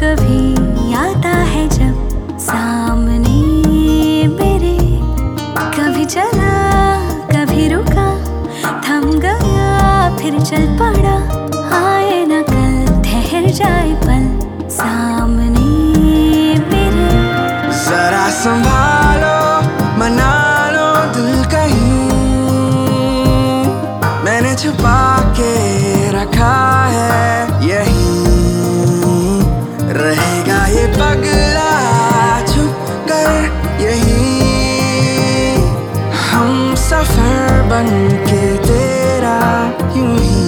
कभी आता है जब सामने मेरे, कभी चला कभी रुका, थम गया फिर चल पड़ा, आए न कल ठहर जाए पल सामने मेरे। जरा संभालो मना लो दिल कहीं, मैंने छुपा के रखा है यहीं, रहेगा ये पगला छुप कर यहीं, हम सफर बन के तेरा यूं ही।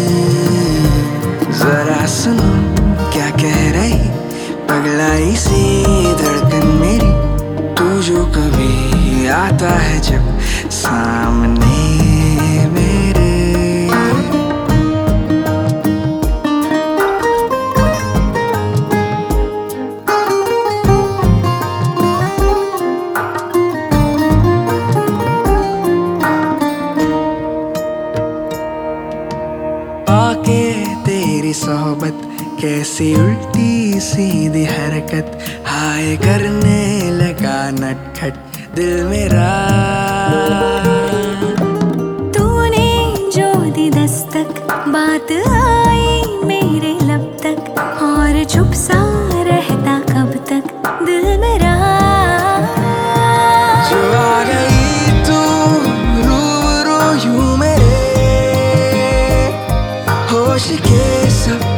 जरा सुनो क्या कह रही पगलाई सी धड़कन मेरी, तू जो कभी आता है जब सामने मेरे। आके तेरी सोहबत कैसी उल्टी सीधी हरकत, हाय करने लगा नटखट दिल मेरा। तूने जो दी दस्तक, बात आई मेरे लब तक, और चुप सा रहता कब तक दिल मेरा। जो आ गई तू रूबरू यूं मेरे, होश के सब